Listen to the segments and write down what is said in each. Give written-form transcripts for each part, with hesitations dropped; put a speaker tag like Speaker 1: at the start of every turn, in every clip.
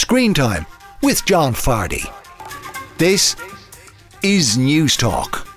Speaker 1: Screen Time with John Fardy. This is News Talk.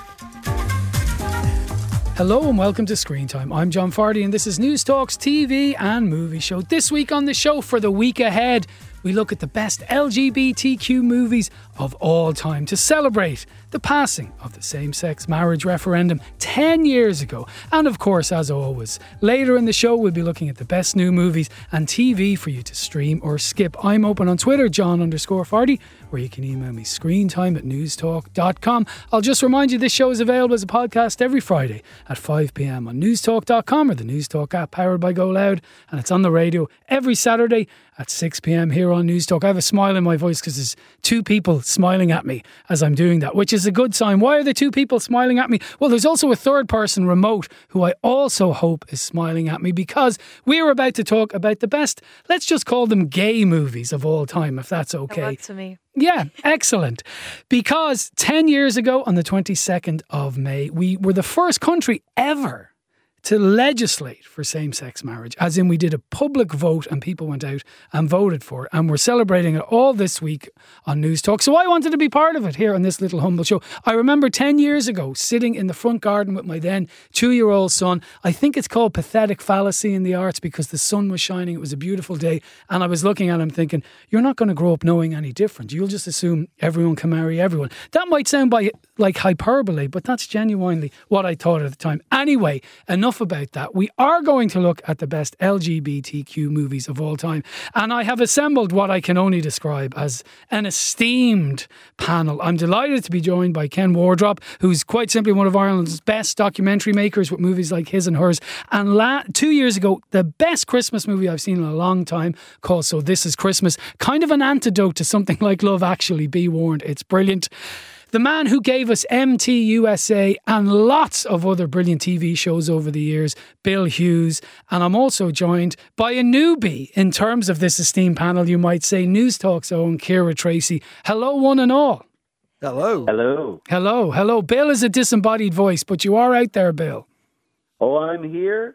Speaker 2: Hello and welcome to Screen Time. I'm John Fardy and this is News Talk's TV and movie show. This week on the show, for the week ahead, we look at the best LGBTQ movies of all time to celebrate the passing of the same-sex marriage referendum 10 years ago. And of course, as always, later in the show we'll be looking at the best new movies and TV for you to stream or skip. I'm open on Twitter, John_Fardy, where you can email me screentime@newstalk.com. I'll just remind you this show is available as a podcast every Friday at 5pm on newstalk.com or the Newstalk app powered by Go Loud, and it's on the radio every Saturday at 6pm here on News Talk. I have a smile in my voice because there's two people smiling at me as I'm doing that, which is a good sign. Why are the two people smiling at me? Well, there's also a third person remote who I also hope is smiling at me, because we are about to talk about the best, let's just call them gay movies of all time, if that's okay.
Speaker 3: That works for me.
Speaker 2: Yeah, excellent. Because 10 years ago, on the 22nd of May, we were the first country ever to legislate for same-sex marriage, as in we did a public vote and people went out and voted for it, and we're celebrating it all this week on News Talk. So I wanted to be part of it here on this little humble show. I remember 10 years ago sitting in the front garden with my then 2-year-old son. I think it's called pathetic fallacy in the arts, because the sun was shining, it was a beautiful day, and I was looking at him thinking, you're not going to grow up knowing any different. You'll just assume everyone can marry everyone. That might sound like hyperbole, but that's genuinely what I thought at the time. Anyway, enough about that. We are going to look at the best LGBTQ movies of all time, and I have assembled what I can only describe as an esteemed panel. I'm delighted to be joined by Ken Wardrop, who's quite simply one of Ireland's best documentary makers with movies like His and Hers, and 2 years ago, the best Christmas movie I've seen in a long time, called So This Is Christmas. Kind of an antidote to something like Love Actually, be warned, it's brilliant. The man who gave us MTUSA and lots of other brilliant TV shows over the years, Bill Hughes. And I'm also joined by a newbie in terms of this esteemed panel, you might say, News Talk's own Ciara Tracy. Hello, one and all.
Speaker 4: Hello.
Speaker 5: Hello.
Speaker 2: Hello, hello. Bill is a disembodied voice, but you are out there, Bill.
Speaker 5: Oh, I'm here,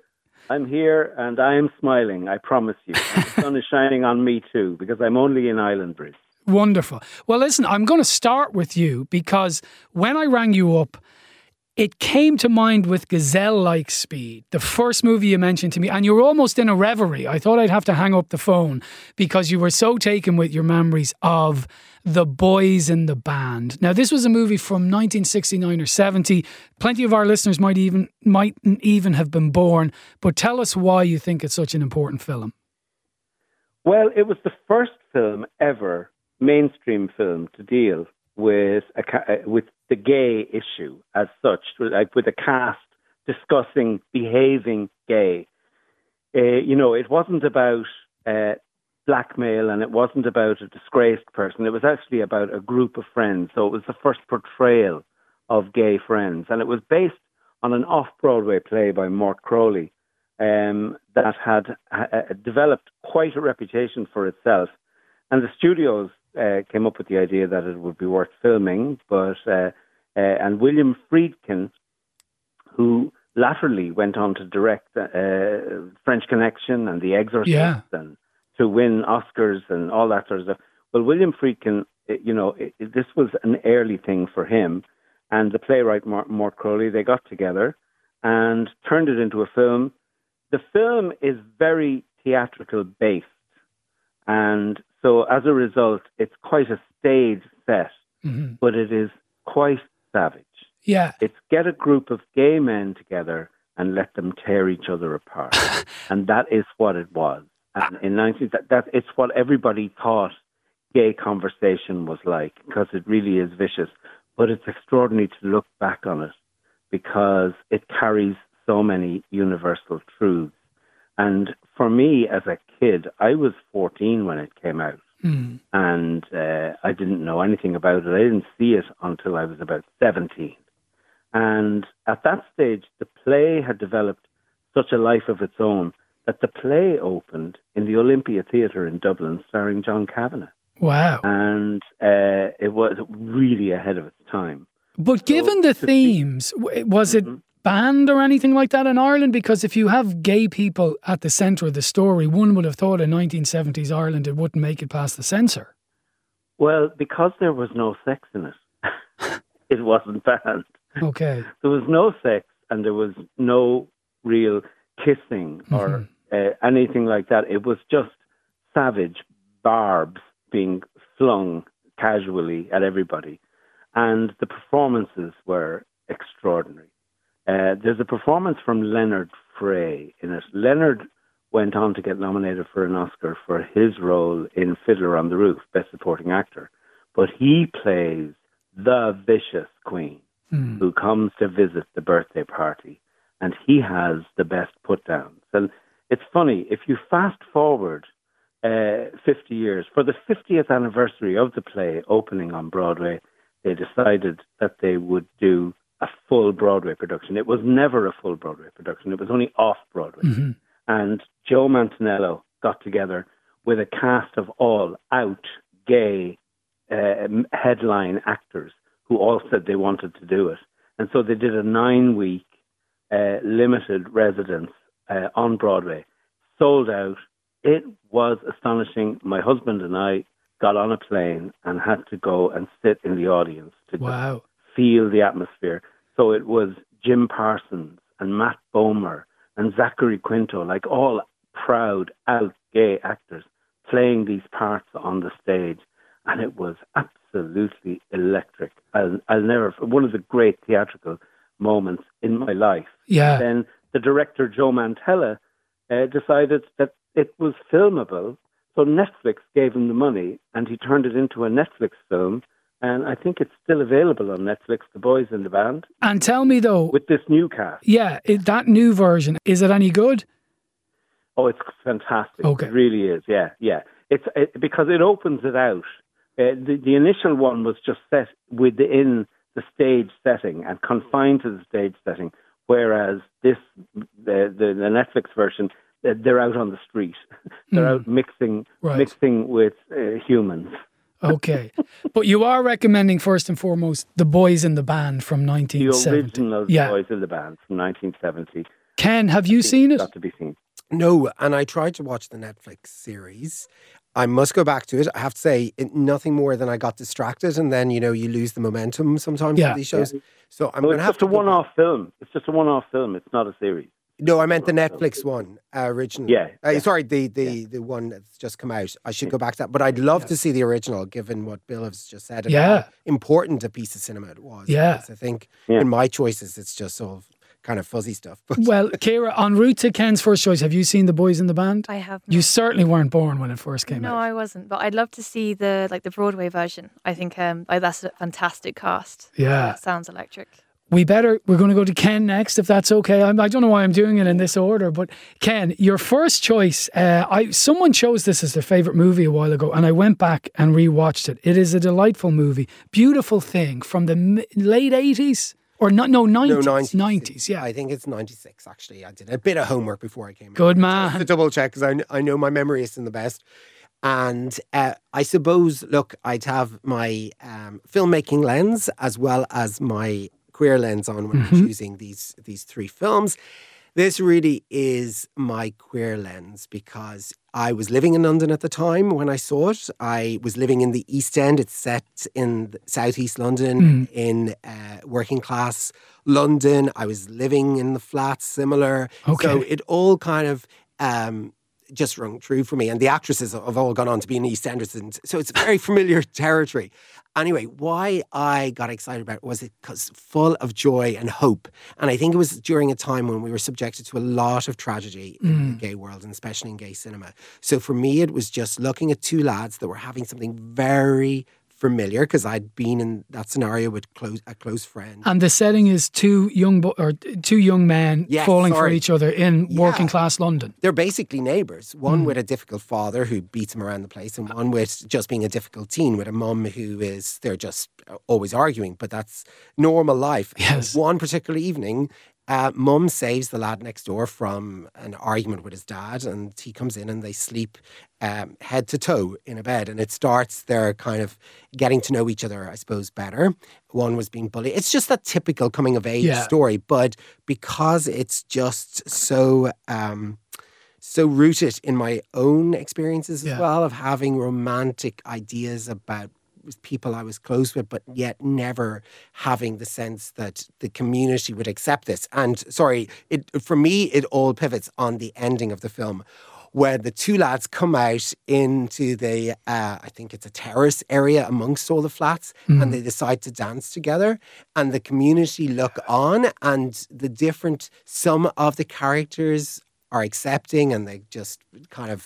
Speaker 5: and I am smiling, I promise you. And the sun is shining on me too, because I'm only in Island Bridge.
Speaker 2: Wonderful. Well, listen, I'm going to start with you, because when I rang you up, it came to mind with gazelle-like speed, the first movie you mentioned to me, and you were almost in a reverie. I thought I'd have to hang up the phone because you were so taken with your memories of The Boys in the Band. Now, this was a movie from 1969 or 70. Plenty of our listeners mightn't even have been born, but tell us why you think it's such an important film.
Speaker 5: Well, it was the first film ever, mainstream film, to deal with the gay issue as such, like with a cast discussing behaving gay. It wasn't about blackmail, and it wasn't about a disgraced person. It was actually about a group of friends. So it was the first portrayal of gay friends, and it was based on an off-Broadway play by Mort Crowley that had developed quite a reputation for itself. And the studios came up with the idea that it would be worth filming, and William Friedkin, who latterly went on to direct French Connection and The Exorcist, and to win Oscars and all that sort of stuff. Well, William Friedkin, this was an early thing for him, and the playwright Mort Crowley, they got together and turned it into a film. The film is very theatrical based, and so as a result, it's quite a stage set, but it is quite savage.
Speaker 2: Yeah.
Speaker 5: It's get a group of gay men together and let them tear each other apart. And that is what it was. And it's what everybody thought gay conversation was like, because it really is vicious. But it's extraordinary to look back on it, because it carries so many universal truths. And for me, as a kid, I was 14 when it came out, and I didn't know anything about it. I didn't see it until I was about 17. And at that stage, the play had developed such a life of its own that the play opened in the Olympia Theatre in Dublin, starring John Kavanagh.
Speaker 2: Wow.
Speaker 5: And it was really ahead of its time.
Speaker 2: But given the themes, was it banned or anything like that in Ireland? Because if you have gay people at the centre of the story, one would have thought in 1970s Ireland it wouldn't make it past the censor.
Speaker 5: Well, because there was no sex in it, it wasn't banned.
Speaker 2: Okay.
Speaker 5: There was no sex and there was no real kissing or anything like that. It was just savage barbs being flung casually at everybody. And the performances were extraordinary. There's a performance from Leonard Frey in it. Leonard went on to get nominated for an Oscar for his role in Fiddler on the Roof, Best Supporting Actor. But he plays the vicious queen who comes to visit the birthday party. And he has the best put-downs. And it's funny, if you fast forward 50 years, for the 50th anniversary of the play opening on Broadway, they decided that they would do a full Broadway production. It was never a full Broadway production. It was only off-Broadway. And Joe Manganiello got together with a cast of all out gay headline actors who all said they wanted to do it. And so they did a 9-week limited residence on Broadway, sold out. It was astonishing. My husband and I got on a plane and had to go and sit in the audience to just feel the atmosphere. So it was Jim Parsons and Matt Bomer and Zachary Quinto, like all proud, out gay actors playing these parts on the stage. And it was absolutely electric. I'll never, one of the great theatrical moments in my life.
Speaker 2: Yeah.
Speaker 5: Then the director, Joe Manganiello, decided that it was filmable. So Netflix gave him the money and he turned it into a Netflix film. And I think it's still available on Netflix, The Boys in the Band.
Speaker 2: And tell me though...
Speaker 5: with this new cast.
Speaker 2: Yeah, that new version, is it any good?
Speaker 5: Oh, it's fantastic.
Speaker 2: Okay.
Speaker 5: It really is, yeah. It's because it opens it out. The initial one was just set within the stage setting and confined to the stage setting, whereas the Netflix version, they're out on the street. They're out mixing with humans.
Speaker 2: Okay. But you are recommending, first and foremost, The Boys in the Band from 1970.
Speaker 5: The original Boys in the Band from 1970.
Speaker 2: Ken, have you seen it?
Speaker 5: Got to be seen.
Speaker 3: No, and I tried to watch the Netflix series. I must go back to it. I have to say, nothing more than I got distracted, and then, you lose the momentum sometimes in these shows. Yeah. So I'm going to have to...
Speaker 5: It's just a one-off film. It's just a one-off film. It's not a series.
Speaker 3: No, I meant the Netflix one originally.
Speaker 5: Yeah.
Speaker 3: Sorry, the one that's just come out. I should go back to that. But I'd love to see the original, given what Bill has just said. And how important a piece of cinema it was.
Speaker 2: Yeah.
Speaker 3: Because I think in my choices, it's just all kind of fuzzy stuff. But
Speaker 2: well, Ciara, en route to Ken's first choice, have you seen The Boys in the Band?
Speaker 4: I have not.
Speaker 2: You certainly weren't born when it first came out.
Speaker 4: No, I wasn't. But I'd love to see the Broadway version. I think that's a fantastic cast.
Speaker 2: Yeah.
Speaker 4: That sounds electric.
Speaker 2: We're going to go to Ken next, if that's okay. I don't know why I'm doing it in this order, but Ken, your first choice, someone chose this as their favourite movie a while ago, and I went back and rewatched it. It is a delightful movie. Beautiful Thing from the late 80s? Or not? No, 90s.
Speaker 3: No, 90s.
Speaker 2: 90s, yeah.
Speaker 3: I think it's 96, actually. I did a bit of homework before I came.
Speaker 2: Good man.
Speaker 3: To double check, because I know my memory isn't the best. And I suppose, look, I'd have my filmmaking lens as well as my queer lens on when I'm choosing these three films. This really is my queer lens because I was living in London at the time when I saw it. I was living in the East End. It's set in southeast London, in working class London. I was living in the flats, similar.
Speaker 2: Okay.
Speaker 3: So it all kind of just rung true for me. And the actresses have all gone on to be in EastEnders. And so it's very familiar territory. Anyway, why I got excited about it was because full of joy and hope. And I think it was during a time when we were subjected to a lot of tragedy in the gay world, and especially in gay cinema. So for me, it was just looking at two lads that were having something very familiar, because I'd been in that scenario with a close friend.
Speaker 2: And the setting is two young men falling for each other in working class London.
Speaker 3: They're basically neighbours. One with a difficult father who beats him around the place, and one with just being a difficult teen with a mum they're just always arguing, but that's normal life.
Speaker 2: Yes.
Speaker 3: One particular evening, Mum saves the lad next door from an argument with his dad, and he comes in and they sleep head to toe in a bed. And it starts their kind of getting to know each other, I suppose, better. One was being bullied. It's just that typical coming of age story, but because it's just so rooted in my own experiences as well, of having romantic ideas about people I was close with, but yet never having the sense that the community would accept this. And for me, it all pivots on the ending of the film, where the two lads come out into the, I think it's a terrace area amongst all the flats, and they decide to dance together, and the community look on, and some of the characters are accepting, and they just kind of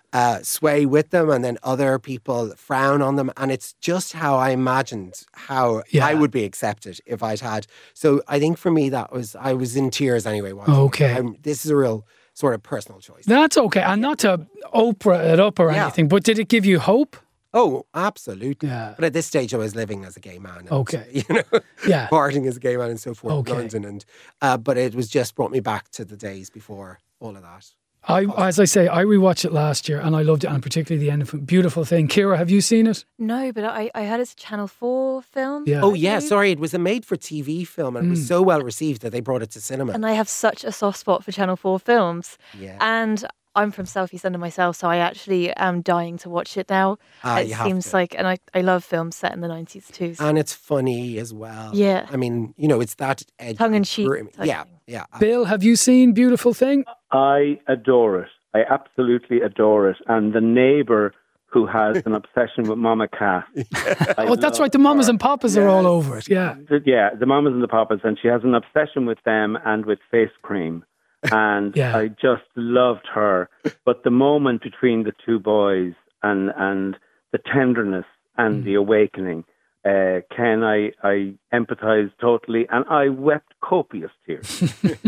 Speaker 3: sway with them, and then other people frown on them. And it's just how I imagined how I would be accepted if I'd had. So I think for me, I was in tears anyway. This is a real sort of personal choice.
Speaker 2: That's okay. And not to Oprah it up or anything, but did it give you hope?
Speaker 3: Oh, absolutely.
Speaker 2: Yeah.
Speaker 3: But at this stage, I was living as a gay man. And,
Speaker 2: Yeah.
Speaker 3: Partying as a gay man and so forth in London. But it was just brought me back to the days before all of that.
Speaker 2: As I say, I rewatched it last year and I loved it, and particularly the end of it. Beautiful thing. Ciara, have you seen it?
Speaker 4: No, but I heard it's a Channel 4 film.
Speaker 2: Yeah.
Speaker 3: Oh, yeah. Sorry. It was a made-for-TV film, and it was so well received that they brought it to cinema.
Speaker 4: And I have such a soft spot for Channel 4 films.
Speaker 3: Yeah.
Speaker 4: And I'm from South East London myself, so I actually am dying to watch it now. It seems like, and I love films set in the 90s too. So.
Speaker 3: And it's funny as well.
Speaker 4: Yeah.
Speaker 3: I mean, it's that
Speaker 4: tongue-in-cheek.
Speaker 3: Yeah.
Speaker 2: Bill, have you seen Beautiful Thing?
Speaker 5: I adore it. I absolutely adore it. And the neighbour who has an obsession with Mama Cass.
Speaker 2: That's right. The Mamas and Papas are all over it. Yeah.
Speaker 5: The Mamas and the Papas. And she has an obsession with them and with face cream. And I just loved her. But the moment between the two boys and the tenderness and the awakening, Ken, I empathise totally, and I wept copious tears.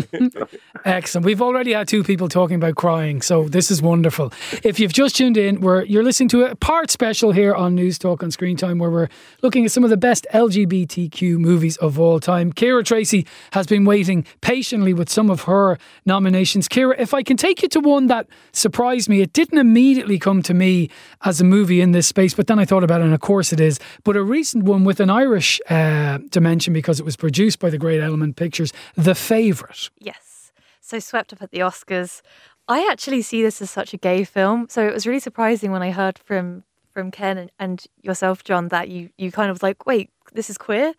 Speaker 2: Excellent. We've already had two people talking about crying, so this is wonderful. If you've just tuned in, you're listening to a part special here on News Talk on Screen Time, where we're looking at some of the best LGBTQ movies of all time. Ciara Tracy has been waiting patiently with some of her nominations. Ciara, if I can take you to one that surprised me, it didn't immediately come to me as a movie in this space, but then I thought about it, and of course it is. But a recent one with an Irish dimension, because it was produced by the great Element Pictures, The Favourite.
Speaker 4: Yes. So swept up at the Oscars. I actually see this as such a gay film. So it was really surprising when I heard from Ken and yourself, John, that you kind of like, wait, this is queer?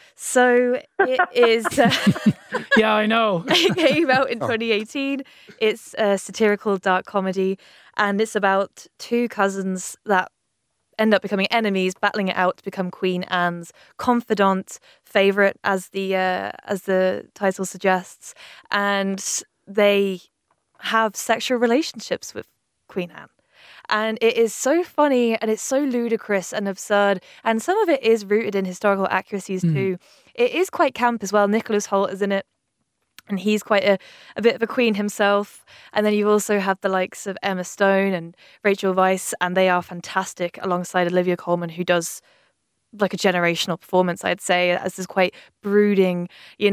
Speaker 4: So it is...
Speaker 2: Yeah, I know.
Speaker 4: It came out in 2018. It's a satirical dark comedy, and it's about two cousins that end up becoming enemies, battling it out to become Queen Anne's confidant, favourite, as the title suggests, and they have sexual relationships with Queen Anne. And it is so funny, and it's so ludicrous and absurd, and some of it is rooted in historical accuracies too. It is quite camp as well. Nicholas Hoult is in it, and he's quite a bit of a queen himself. And then you also have the likes of Emma Stone and Rachel Weisz, and they are fantastic alongside Olivia Colman, who does like a generational performance, I'd say, as this quite brooding,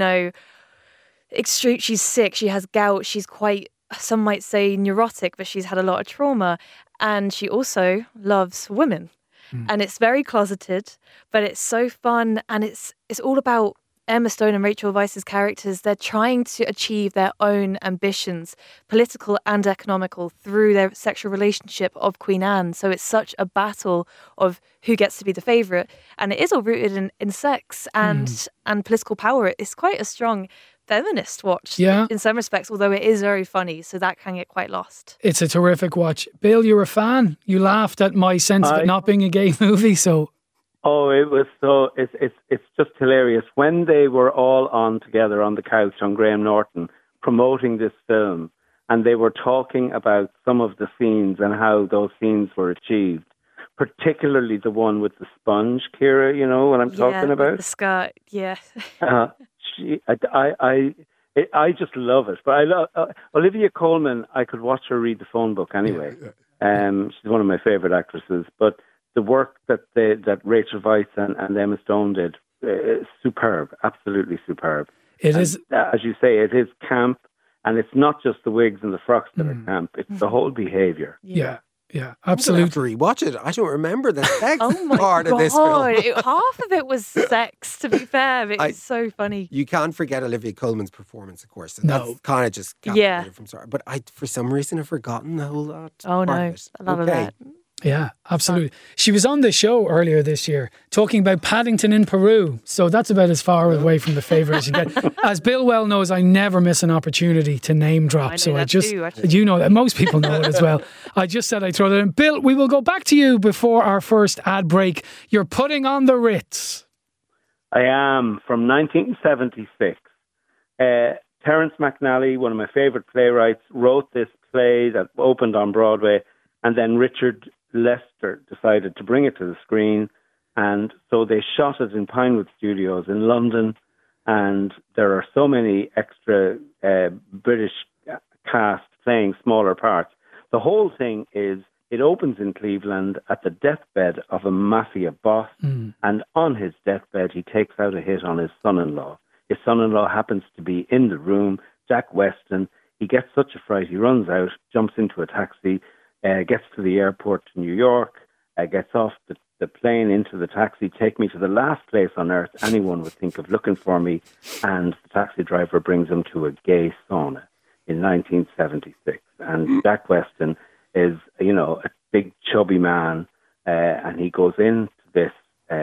Speaker 4: extreme. She's sick, she has gout, she's quite, some might say, neurotic, but she's had a lot of trauma. And she also loves women. And it's very closeted, but it's so fun, and it's all about Emma Stone and Rachel Weisz's characters. They're trying to achieve their own ambitions, political and economical, through their sexual relationship of Queen Anne. So it's such a battle of who gets to be the favourite. And it is all rooted in sex and political power. It's quite a strong feminist watch in some respects, although it is very funny. So that can get quite lost. It's
Speaker 2: a terrific watch. Bill, you're a fan. You laughed at my sense of it not being a gay movie, so...
Speaker 5: Oh, it was so, it's just hilarious. When they were all on together on the couch on Graham Norton promoting this film, and they were talking about some of the scenes and how those scenes were achieved, particularly the one with the sponge, Ciara, you know what I'm talking about?
Speaker 4: The skirt, yeah.
Speaker 5: I just love it. But I love Olivia Colman. I could watch her read the phone book anyway. She's one of my favourite actresses, but the work that Rachel Weisz and Emma Stone did is superb, absolutely superb.
Speaker 2: It is.
Speaker 5: As you say, it is camp, and it's not just the wigs and the frocks that are camp. It's the whole behaviour.
Speaker 2: Yeah,
Speaker 3: I'm
Speaker 2: absolutely.
Speaker 3: gonna have to rewatch it. I don't remember the sex
Speaker 4: Oh my
Speaker 3: part
Speaker 4: God.
Speaker 3: of this film.
Speaker 4: Half of it was sex, to be fair. But it's so funny.
Speaker 3: You can't forget Olivia Colman's performance, of course. So
Speaker 2: No.
Speaker 3: that's kind of just captivated from sorry. But I, for some reason, have forgotten the whole lot.
Speaker 4: Oh,
Speaker 3: part
Speaker 4: no.
Speaker 3: of it.
Speaker 4: A lot of that.
Speaker 2: Yeah, absolutely. She was on the show earlier this year talking about Paddington in Peru. So that's about as far away from the favourite as you get. As Bill well knows, I never miss an opportunity to name drop.
Speaker 4: I know
Speaker 2: So I
Speaker 4: that
Speaker 2: just,
Speaker 4: too, actually.
Speaker 2: you know that. Most people know it as well. I just said I'd throw that in. Bill, we will go back to you before our first ad break. You're putting on the Ritz.
Speaker 5: I am from 1976. Terence McNally, one of my favourite playwrights, wrote this play that opened on Broadway, and then Richard Lester decided to bring it to the screen, and so they shot it in Pinewood Studios in London, and there are so many extra British cast playing smaller parts. The whole thing is, it opens in Cleveland at the deathbed of a mafia boss, and on his deathbed he takes out a hit on his son-in-law. His son-in-law happens to be in the room, Jack Weston. He gets such a fright, he runs out, jumps into a taxi, gets to the airport to New York, gets off the plane into the taxi, take me to the last place on earth anyone would think of looking for me, and the taxi driver brings him to a gay sauna in 1976. And Jack Weston is, you know, a big chubby man, and he goes into this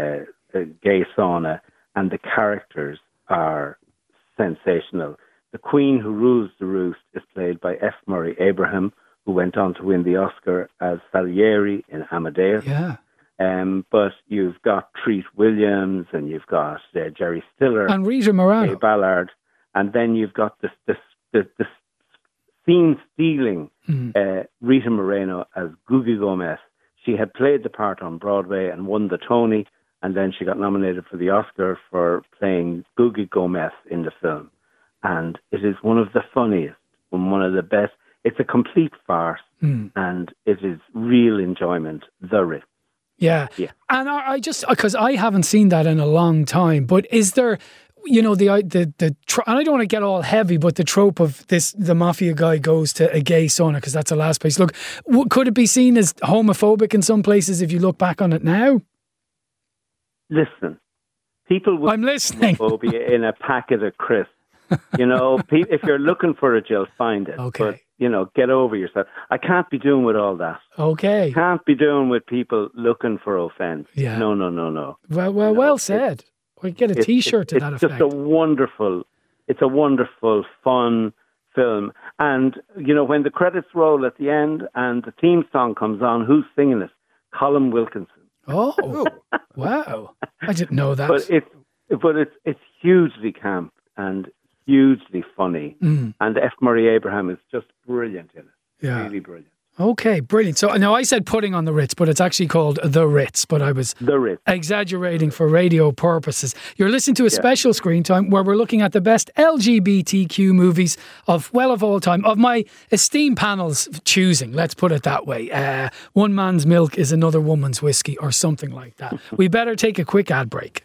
Speaker 5: gay sauna, and the characters are sensational. The queen who rules the roost is played by F. Murray Abraham, who went on to win the Oscar as Salieri in Amadeus.
Speaker 2: Yeah.
Speaker 5: But you've got Treat Williams, and you've got Jerry Stiller,
Speaker 2: And Rita Morano.
Speaker 5: Ray Ballard, and then you've got the scene-stealing Rita Moreno as Googie Gomez. She had played the part on Broadway and won the Tony, and then she got nominated for the Oscar for playing Googie Gomez in the film. And it is one of the funniest and one of the best. It's a complete farce, and it is real enjoyment. The Ritz.
Speaker 2: Yeah. And I just, because I haven't seen that in a long time, but is there, you know, and I don't want to get all heavy, but the trope of the mafia guy goes to a gay sauna because that's the last place. Look, could it be seen as homophobic in some places if you look back on it now?
Speaker 5: Listen, people would
Speaker 2: I'm listening.
Speaker 5: homophobia in a packet of crisps. You know, if you're looking for it, you'll find it.
Speaker 2: Okay.
Speaker 5: But, you know, get over yourself. I can't be doing with all that.
Speaker 2: Okay.
Speaker 5: Can't be doing with people looking for offence.
Speaker 2: Yeah.
Speaker 5: No.
Speaker 2: Well said. We get a T-shirt to that effect.
Speaker 5: It's a wonderful, fun film. And, you know, when the credits roll at the end and the theme song comes on, who's singing it? Colin Wilkinson.
Speaker 2: Oh, wow. I didn't know that.
Speaker 5: But it's hugely camp and hugely funny. And F. Murray Abraham is just brilliant in it.
Speaker 2: Yeah.
Speaker 5: Really brilliant.
Speaker 2: Okay, brilliant. So now I said putting on the Ritz, but it's actually called The Ritz, but I was
Speaker 5: The Ritz.
Speaker 2: exaggerating for radio purposes. You're listening to a special screen time where we're looking at the best LGBTQ movies of all time, of my esteemed panel's choosing, let's put it that way. One man's milk is another woman's whiskey or something like that. We better take a quick ad break.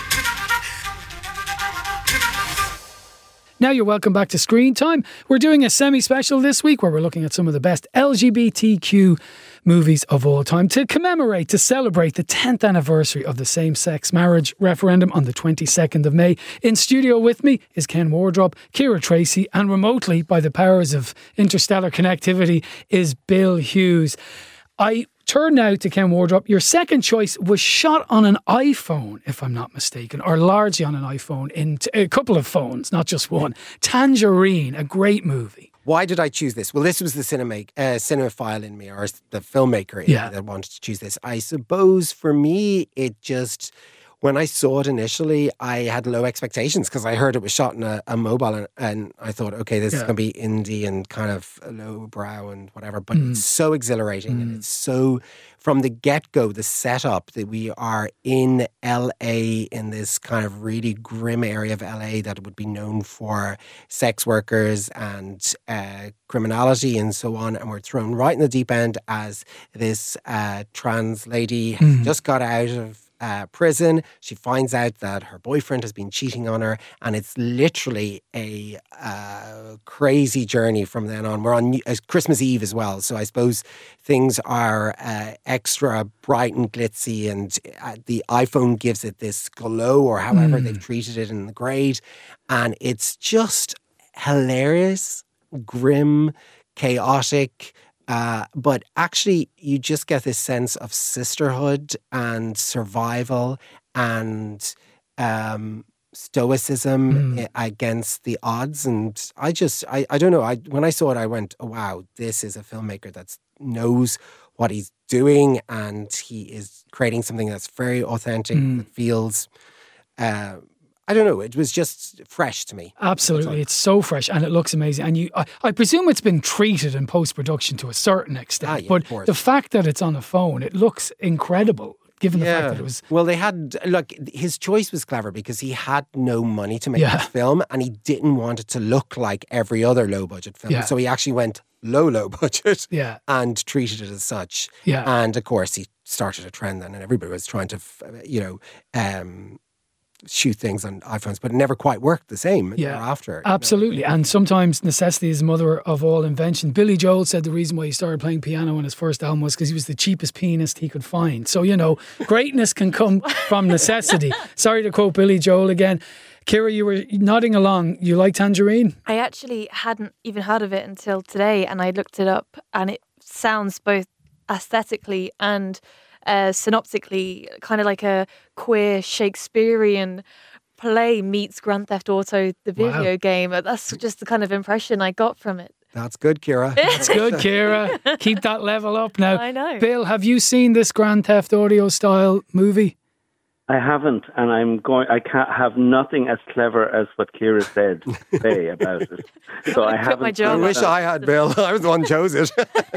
Speaker 2: Now you're welcome back to Screen Time. We're doing a semi-special this week where we're looking at some of the best LGBTQ movies of all time to celebrate the 10th anniversary of the same-sex marriage referendum on the 22nd of May. In studio with me is Ken Wardrop, Ciara Tracy, and remotely, by the powers of interstellar connectivity, is Bill Hughes. I turn now to Ken Wardrop. Your second choice was shot on an iPhone, if I'm not mistaken, or largely on an iPhone, in a couple of phones, not just one. Tangerine, a great movie.
Speaker 3: Why did I choose this? Well, this was the cinephile in me, or the filmmaker in me that wanted to choose this. I suppose for me, it just... When I saw it initially, I had low expectations because I heard it was shot in a mobile, and I thought, okay, this is going to be indie and kind of low brow and whatever. But it's so exhilarating, and it's so, from the get-go, the setup that we are in LA, in this kind of really grim area of LA that would be known for sex workers and criminality and so on, and we're thrown right in the deep end as this trans lady just got out of prison. She finds out that her boyfriend has been cheating on her, and it's literally a crazy journey from then on. We're on Christmas Eve as well, so I suppose things are extra bright and glitzy, and the iPhone gives it this glow, or however they've treated it in the grade, and it's just hilarious, grim, chaotic. But actually, you just get this sense of sisterhood and survival and stoicism against the odds. And I don't know. When I saw it, I went, oh, wow, this is a filmmaker that knows what he's doing, and he is creating something that's very authentic, that feels... I don't know. It was just fresh to me.
Speaker 2: Absolutely. It's so fresh and it looks amazing. And I presume it's been treated in post-production to a certain extent. But the fact that it's on a phone, it looks incredible. Given the fact that it was...
Speaker 3: Well, his choice was clever because he had no money to make this film, and he didn't want it to look like every other low-budget film. Yeah. So he actually went low budget and treated it as such. Yeah. And of course, he started a trend then, and everybody was trying to, shoot things on iPhones, but it never quite worked the same thereafter.
Speaker 2: Absolutely. And sometimes necessity is the mother of all invention. Billy Joel said the reason why he started playing piano on his first album was because he was the cheapest pianist he could find. So, greatness can come from necessity. Sorry to quote Billy Joel again. Ciara, you were nodding along. You like Tangerine?
Speaker 4: I actually hadn't even heard of it until today, and I looked it up, and it sounds both aesthetically and synoptically kind of like a queer Shakespearean play meets Grand Theft Auto, the video game. That's just the kind of impression I got from it.
Speaker 3: That's good, Ciara.
Speaker 2: That's good, Ciara. Keep that level up now.
Speaker 4: I know.
Speaker 2: Bill, have you seen this Grand Theft Auto style movie?
Speaker 5: I haven't, and I can't have nothing as clever as what Ciara said say about it. So I haven't.
Speaker 3: I wish I had, Bill. I was the one who chose it.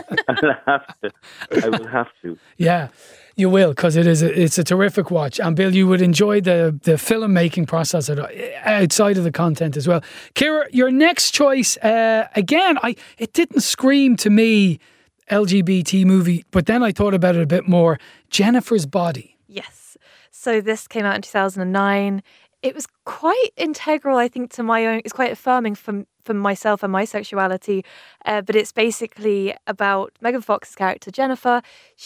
Speaker 5: I will have to.
Speaker 2: Yeah, you will, because it's a terrific watch. And Bill, you would enjoy the filmmaking process outside of the content as well. Ciara, your next choice, again, it didn't scream to me LGBT movie, but then I thought about it a bit more. Jennifer's Body.
Speaker 4: Yes. So this came out in 2009. It was quite integral, I think, to my own. It's quite affirming for myself and my sexuality. But it's basically about Megan Fox's character, Jennifer.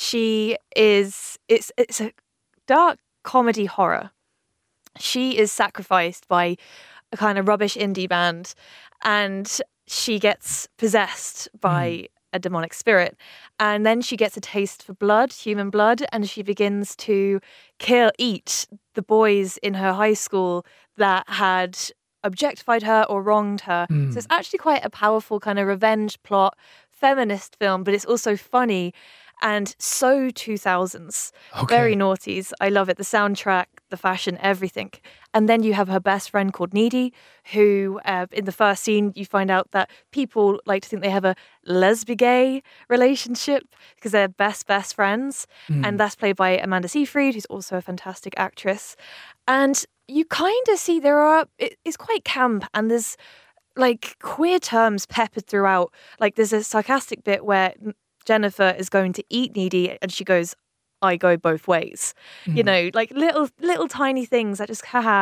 Speaker 4: It's a dark comedy horror. She is sacrificed by a kind of rubbish indie band, and she gets possessed by a demonic spirit, and then she gets a taste for blood, human blood, and she begins to eat the boys in her high school that had objectified her or wronged her. So it's actually quite a powerful kind of revenge plot, feminist film, but it's also funny and so 2000s. Very noughties. I love it. The soundtrack, the fashion, everything. And then you have her best friend called Needy, who in the first scene you find out that people like to think they have a lesbi-gay relationship because they're best friends. And that's played by Amanda Seyfried, who's also a fantastic actress. And you kind of see it's quite camp, and there's like queer terms peppered throughout. Like there's a sarcastic bit where Jennifer is going to eat Needy, and she goes, "I go both ways." Like little tiny things that just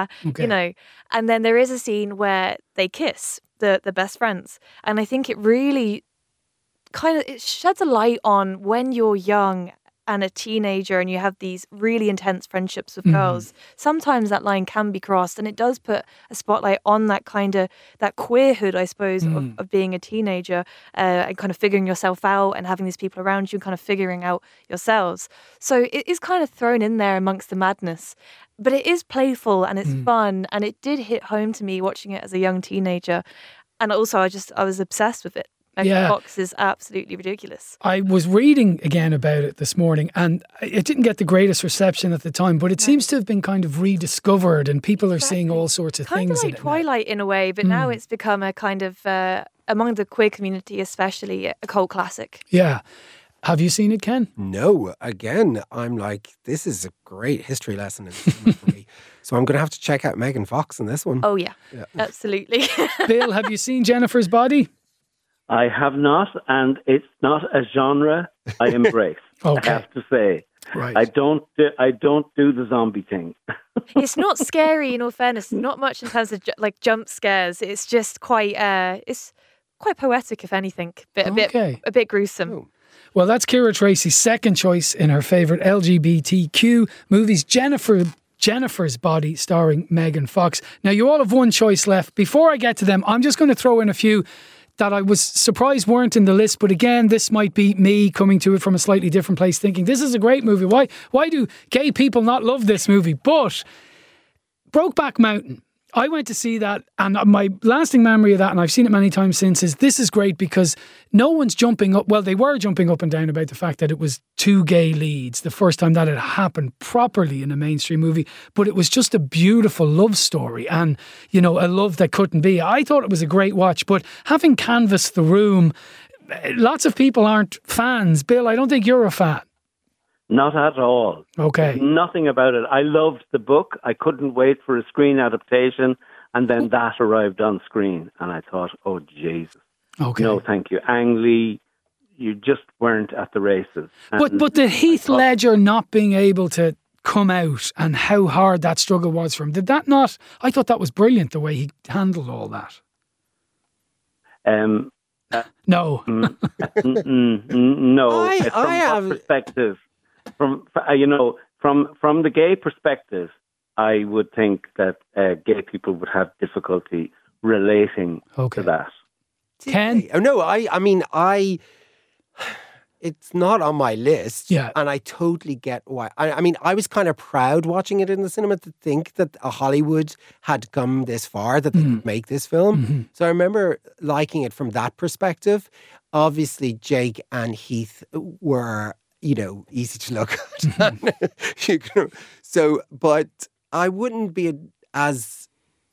Speaker 4: And then there is a scene where they kiss, the best friends, and I think it really it sheds a light on when you're young and a teenager and you have these really intense friendships with girls. Sometimes that line can be crossed, and it does put a spotlight on that that queerhood, I suppose, of being a teenager and kind of figuring yourself out and having these people around you and kind of figuring out yourselves. So it is kind of thrown in there amongst the madness, but it is playful and it's fun, and it did hit home to me watching it as a young teenager. And also I was obsessed with it. Megan Fox is absolutely ridiculous.
Speaker 2: I was reading again about it this morning, and it didn't get the greatest reception at the time, but it seems to have been kind of rediscovered, and people are seeing all sorts of things
Speaker 4: like
Speaker 2: in it.
Speaker 4: Twilight in a way, but now it's become a kind of, among the queer community especially, a cult classic.
Speaker 2: Yeah. Have you seen it, Ken?
Speaker 3: No. Again, I'm like, this is a great history lesson for me. So I'm going to have to check out Megan Fox in this one.
Speaker 4: Oh, yeah. Absolutely.
Speaker 2: Bill, have you seen Jennifer's Body?
Speaker 5: I have not, and it's not a genre I embrace.
Speaker 2: Okay.
Speaker 5: I have to say.
Speaker 2: Right.
Speaker 5: I don't do the zombie thing.
Speaker 4: It's not scary, in all fairness. Not much in terms of like jump scares. It's just quite it's quite poetic, if anything.
Speaker 2: Okay.
Speaker 4: A bit gruesome.
Speaker 3: Oh.
Speaker 2: Well, that's Ciara Tracy's second choice in her favourite LGBTQ movies, Jennifer's Body, starring Megan Fox. Now, you all have one choice left. Before I get to them, I'm just going to throw in a few that I was surprised weren't in the list. But again, this might be me coming to it from a slightly different place, thinking this is a great movie. Why do gay people not love this movie? But Brokeback Mountain, I went to see that, and my lasting memory of that, and I've seen it many times since, is this is great because no one's jumping up. Well, they were jumping up and down about the fact that it was two gay leads, the first time that had happened properly in a mainstream movie. But it was just a beautiful love story, and, you know, a love that couldn't be. I thought it was a great watch, but having canvassed the room, lots of people aren't fans. Bill, I don't think you're a fan.
Speaker 5: Not at all.
Speaker 2: Okay.
Speaker 5: Nothing about it. I loved the book. I couldn't wait for a screen adaptation. And then that arrived on screen. And I thought, oh, Jesus.
Speaker 2: Okay.
Speaker 5: No, thank you. Ang Lee, you just weren't at the races.
Speaker 2: But the Heath Ledger not being able to come out and how hard that struggle was for him, did that not... I thought that was brilliant, the way he handled all that. No.
Speaker 5: No.
Speaker 3: I
Speaker 5: From
Speaker 3: have-
Speaker 5: what perspective? From the gay perspective, I would think that gay people would have difficulty relating
Speaker 2: Okay.
Speaker 5: to that.
Speaker 2: Ken?
Speaker 3: Oh, no, I mean, it's not on my list.
Speaker 2: Yeah.
Speaker 3: And I totally get why. I mean, I was kind of proud watching it in the cinema to think that Hollywood had come this far, that they could make this film. So I remember liking it from that perspective. Obviously, Jake and Heath were, you know, easy to look at. But I wouldn't be as...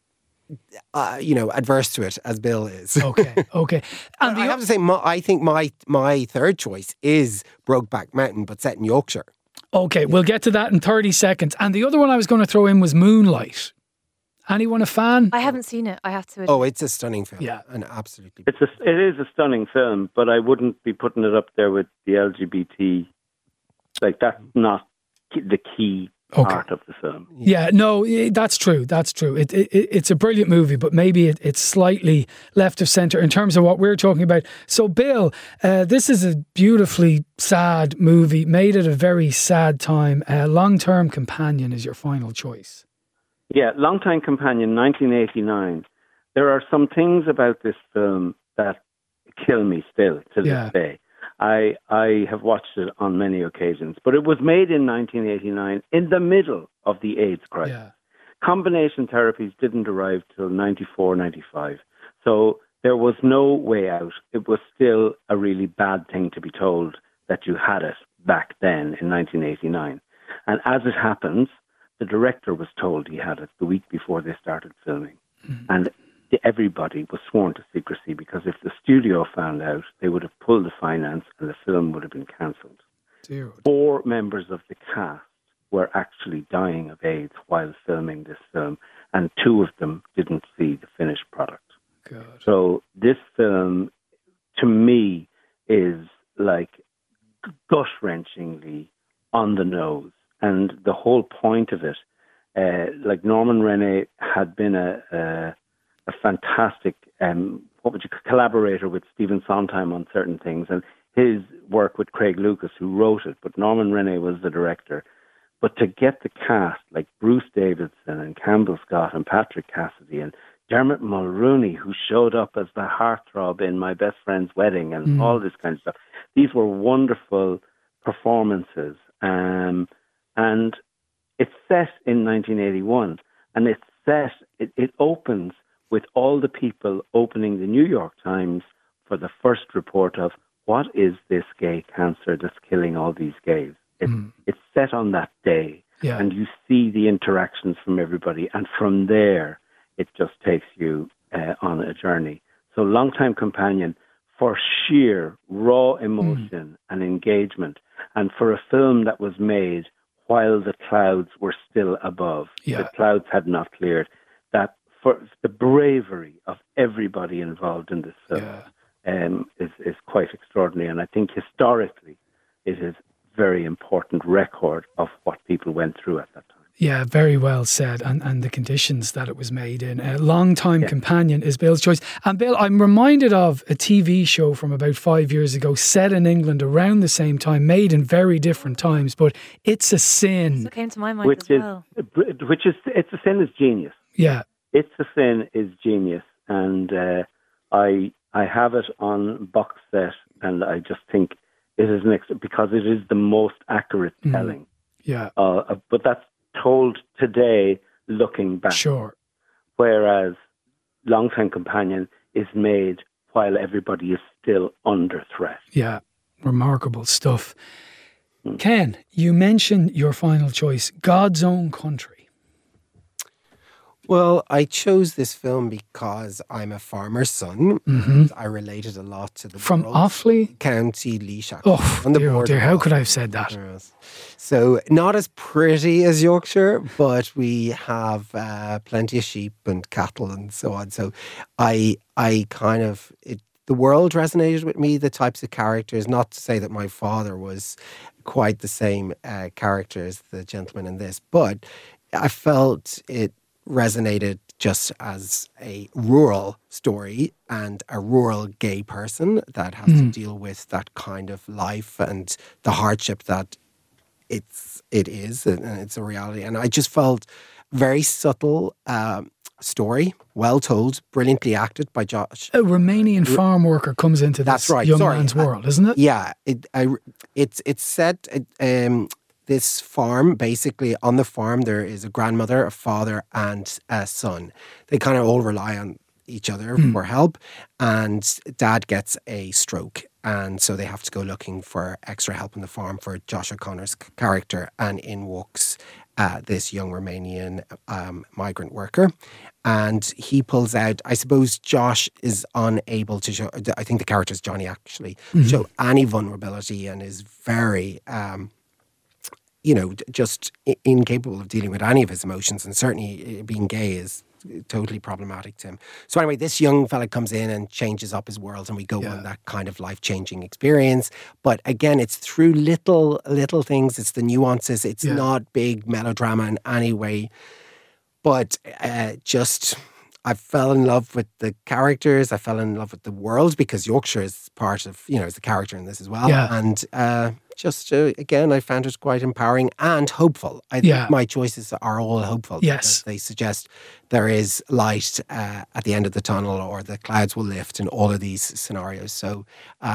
Speaker 3: adverse to it as Bill is.
Speaker 2: Okay. And
Speaker 3: I have to say, I think my third choice is Brokeback Mountain, but set in Yorkshire.
Speaker 2: Okay, we'll get to that in 30 seconds. And the other one I was going to throw in was Moonlight. Anyone a fan?
Speaker 4: I haven't seen it, I have to admit.
Speaker 3: Oh, it's a stunning film.
Speaker 2: Yeah.
Speaker 3: And absolutely.
Speaker 5: It is a stunning film, but I wouldn't be putting it up there with the LGBT. Like, that's not the key part of the film.
Speaker 2: Yeah, no, that's true. That's true. It's a brilliant movie, but maybe it's slightly left of centre in terms of what we're talking about. So, Bill, this is a beautifully sad movie made at a very sad time. Long-Term Companion is your final choice.
Speaker 5: Yeah, Long-Time Companion, 1989. There are some things about this film that kill me still to this day. I have watched it on many occasions, but it was made in 1989 in the middle of the AIDS crisis.
Speaker 2: Yeah.
Speaker 5: Combination therapies didn't arrive till 94, 95. So there was no way out. It was still a really bad thing to be told that you had it back then in 1989. And as it happens, the director was told he had it the week before they started filming. And everybody was sworn to secrecy because if the studio found out, they would have pulled the finance and the film would have been cancelled. 4 members of the cast were actually dying of AIDS while filming this film, and 2 of them didn't see the finished product.
Speaker 2: God.
Speaker 5: So this film, to me, is like gut-wrenchingly on the nose. And the whole point of it, like Norman Rennie had been a fantastic collaborator with Stephen Sondheim on certain things, and his work with Craig Lucas, who wrote it, but Norman Rennie was the director. But to get the cast like Bruce Davidson and Campbell Scott and Patrick Cassidy and Dermot Mulrooney, who showed up as the heartthrob in My Best Friend's Wedding and all this kind of stuff, these were wonderful performances. And it's set in 1981, and it opens with all the people opening the New York Times for the first report of what is this gay cancer that's killing all these gays. It's set on that day, and you see the interactions from everybody, and from there, it just takes you on a journey. So Long-Time Companion, for sheer raw emotion and engagement, and for a film that was made while the clouds were still above, the clouds had not cleared, that for the bravery of everybody involved in this film is quite extraordinary. And I think historically it is very important record of what people went through at that time.
Speaker 2: Yeah, very well said. And the conditions that it was made in. A long-time companion is Bill's choice. And Bill, I'm reminded of a TV show from about 5 years ago, set in England around the same time, made in very different times, but It's a Sin.
Speaker 4: It came to my mind as well.
Speaker 5: It's a Sin is genius.
Speaker 2: Yeah.
Speaker 5: It's a Sin is genius. And I have it on box set, and I just think it is because it is the most accurate telling.
Speaker 2: Yeah.
Speaker 5: But that's told today looking back.
Speaker 2: Sure.
Speaker 5: Whereas Longtime Companion is made while everybody is still under threat.
Speaker 2: Yeah. Remarkable stuff. Ken, you mentioned your final choice, God's Own Country.
Speaker 3: Well, I chose this film because I'm a farmer's son. I related a lot to the
Speaker 2: From
Speaker 3: world.
Speaker 2: Offaly?
Speaker 3: County Laois.
Speaker 2: Oh,
Speaker 3: on the
Speaker 2: dear, oh
Speaker 3: border
Speaker 2: dear, how
Speaker 3: of
Speaker 2: could I have said that?
Speaker 3: Yes. So not as pretty as Yorkshire, but we have plenty of sheep and cattle and so on. So I kind of, the world resonated with me, the types of characters, not to say that my father was quite the same character as the gentleman in this, but I felt it resonated just as a rural story and a rural gay person that has to deal with that kind of life and the hardship that it is, and it's a reality. And I just felt very subtle story, well told, brilliantly acted by Josh.
Speaker 2: A Romanian farm worker comes into this young man's world, isn't it?
Speaker 3: Yeah, it's set. This farm, basically on the farm, there is a grandmother, a father, and a son. They kind of all rely on each other for help, and dad gets a stroke, and so they have to go looking for extra help on the farm for Josh O'Connor's character, and in walks this young Romanian migrant worker, and he pulls out, I suppose Josh is unable to show, I think the character is Johnny actually, show any vulnerability and is very just incapable of dealing with any of his emotions, and certainly being gay is totally problematic to him. So anyway, this young fella comes in and changes up his world, and we go on that kind of life-changing experience. But again, it's through little things. It's the nuances. It's not big melodrama in any way. But I fell in love with the characters. I fell in love with the world, because Yorkshire is part of, is the character in this as well.
Speaker 2: Yeah.
Speaker 3: And again, I found it quite empowering and hopeful. I think my choices are all hopeful.
Speaker 2: Yes.
Speaker 3: They suggest there is light at the end of the tunnel, or the clouds will lift in all of these scenarios. So,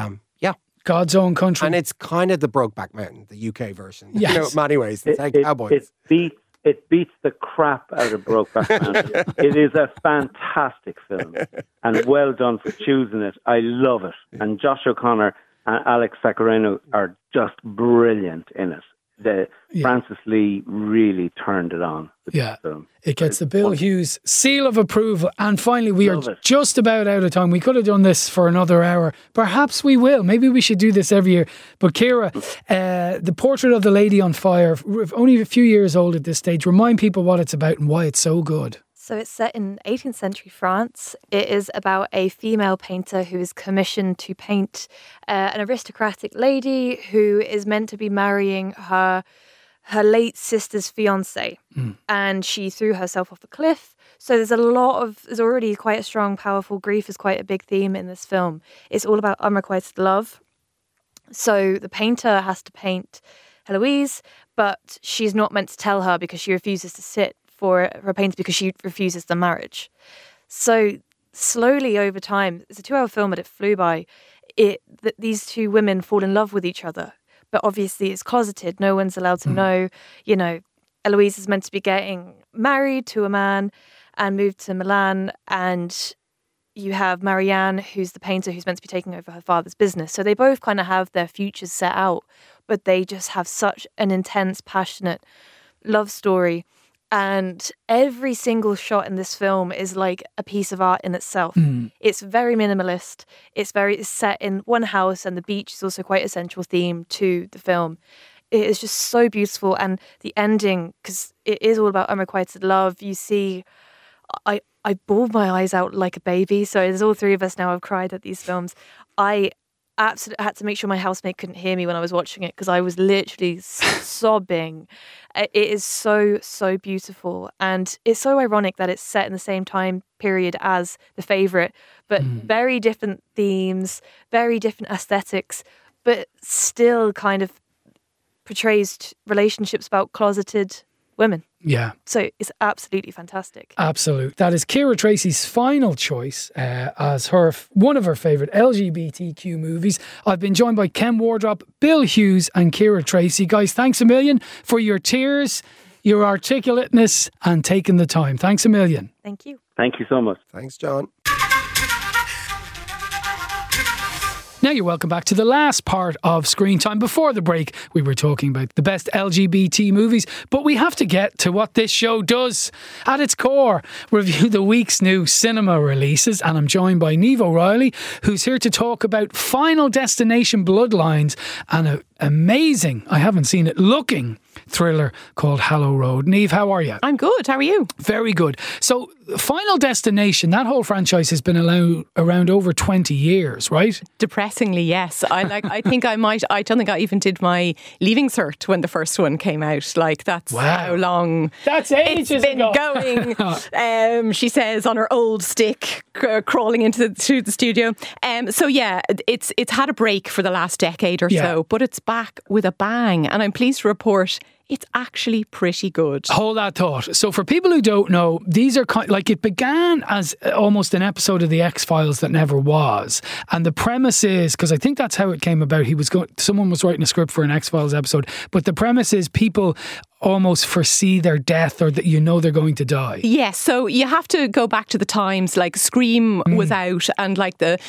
Speaker 2: God's Own Country.
Speaker 3: And it's kind of the Brokeback Mountain, the UK version.
Speaker 2: Yes.
Speaker 3: In many ways. It's like Cowboys.
Speaker 5: It beats the crap out of Brokeback Mountain. It is a fantastic film, and well done for choosing it. I love it. And Josh O'Connor and Alex Saccarino are just brilliant in it. Francis Lee really turned it on.
Speaker 2: It gets the Bill Hughes seal of approval. And finally, we are just about out of time. We could have done this for another hour. Perhaps we will. Maybe we should do this every year. But Ciara, The Portrait of the Lady on Fire, only a few years old at this stage. Remind people what it's about and why it's so good.
Speaker 4: So it's set in 18th century France. It is about a female painter who is commissioned to paint an aristocratic lady who is meant to be marrying her late sister's fiancé. And she threw herself off a cliff. So there's already quite a strong, powerful grief is quite a big theme in this film. It's all about unrequited love. So the painter has to paint Heloise, but she's not meant to tell her because she refuses to sit for her painting because she refuses the marriage. So slowly over time, it's a 2-hour film, but it flew by. These two women fall in love with each other, but obviously it's closeted. No one's allowed to know. Eloise is meant to be getting married to a man and moved to Milan, and you have Marianne, who's the painter, who's meant to be taking over her father's business. So they both kind of have their futures set out, but they just have such an intense, passionate love story. And every single shot in this film is like a piece of art in itself. It's very minimalist. It's set in one house, and the beach is also quite a central theme to the film. It is just so beautiful. And the ending, because it is all about unrequited love, you see, I bawled my eyes out like a baby. So there's all three of us now have cried at these films. I absolutely had to make sure my housemate couldn't hear me when I was watching it because I was literally sobbing. It is so, so beautiful. And it's so ironic that it's set in the same time period as The Favourite, but very different themes, very different aesthetics, but still kind of portrays relationships about closeted women.
Speaker 2: Yeah.
Speaker 4: So it's absolutely fantastic.
Speaker 2: Absolute. That is Ciara Tracy's final choice as one of her favourite LGBTQ movies. I've been joined by Ken Wardrop, Bill Hughes and Ciara Tracy. Guys, thanks a million for your tears, your articulateness and taking the time. Thanks a million.
Speaker 4: Thank you.
Speaker 5: Thank you so much.
Speaker 3: Thanks, John.
Speaker 2: Now you're welcome back to the last part of Screen Time. Before the break, we were talking about the best LGBT movies, but we have to get to what this show does. At its core, review the week's new cinema releases, and I'm joined by Niamh O'Reilly, who's here to talk about Final Destination Bloodlines and an amazing, I haven't seen it, looking thriller called Hallow Road. Niamh, how are you?
Speaker 6: I'm good. How are you?
Speaker 2: Very good. So, Final Destination, that whole franchise has been around over 20 years, right?
Speaker 6: Depressingly, yes. I don't think I even did my leaving cert when the first one came out. Like, that's how long
Speaker 2: that's ages
Speaker 6: it's been
Speaker 2: ago.
Speaker 6: going. She says on her old stick, crawling through the studio. So yeah, it's had a break for the last decade or so, but it's back with a bang. And I'm pleased to report it's actually pretty good.
Speaker 2: Hold that thought. So for people who don't know, these are like, it began as almost an episode of the X-Files that never was. And the premise is, because I think that's how it came about, someone was writing a script for an X-Files episode, but the premise is people almost foresee their death or that they're going to die.
Speaker 6: Yes, so you have to go back to the times like Scream was out and like the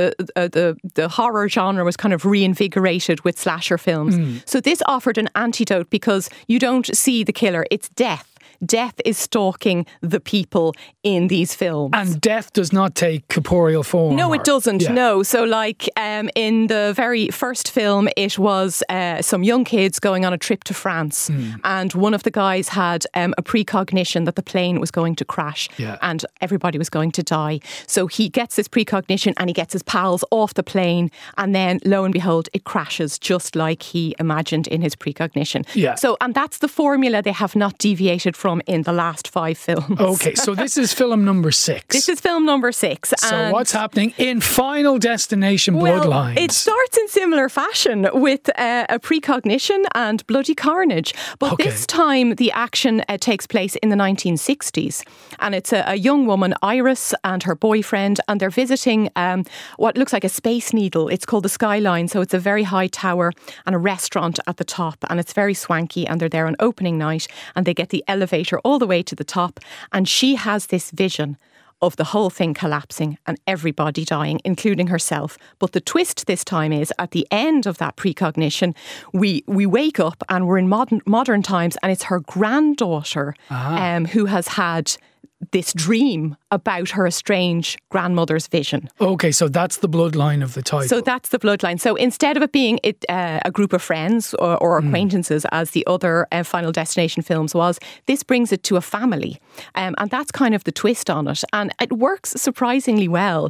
Speaker 6: horror genre was kind of reinvigorated with slasher films. So this offered an antidote because you don't see the killer, it's death. Death is stalking the people in these films.
Speaker 2: And death does not take corporeal form.
Speaker 6: No, it doesn't. Yeah. No. So like in the very first film, it was some young kids going on a trip to France. And one of the guys had a precognition that the plane was going to crash and everybody was going to die. So he gets this precognition and he gets his pals off the plane. And then lo and behold, it crashes just like he imagined in his precognition.
Speaker 2: Yeah.
Speaker 6: So, and that's the formula they have not deviated from in the last 5 films.
Speaker 2: Okay, so this is film number 6.
Speaker 6: This is film number 6.
Speaker 2: So what's happening in Final Destination Bloodlines?
Speaker 6: It starts in similar fashion with a precognition and bloody carnage. But this time the action takes place in the 1960s. And it's a young woman, Iris, and her boyfriend, and they're visiting what looks like a Space Needle. It's called the Skyline. So it's a very high tower and a restaurant at the top. And it's very swanky. And they're there on opening night. And they get the elevator all the way to the top, and she has this vision of the whole thing collapsing and everybody dying, including herself. But the twist this time is at the end of that precognition, we wake up and we're in modern times, and it's her granddaughter who has had this dream about her estranged grandmother's vision.
Speaker 2: Okay, so that's the bloodline of the title.
Speaker 6: So that's the bloodline. So instead of it being a group of friends or acquaintances, as the other Final Destination films was, this brings it to a family. And that's kind of the twist on it. And it works surprisingly well.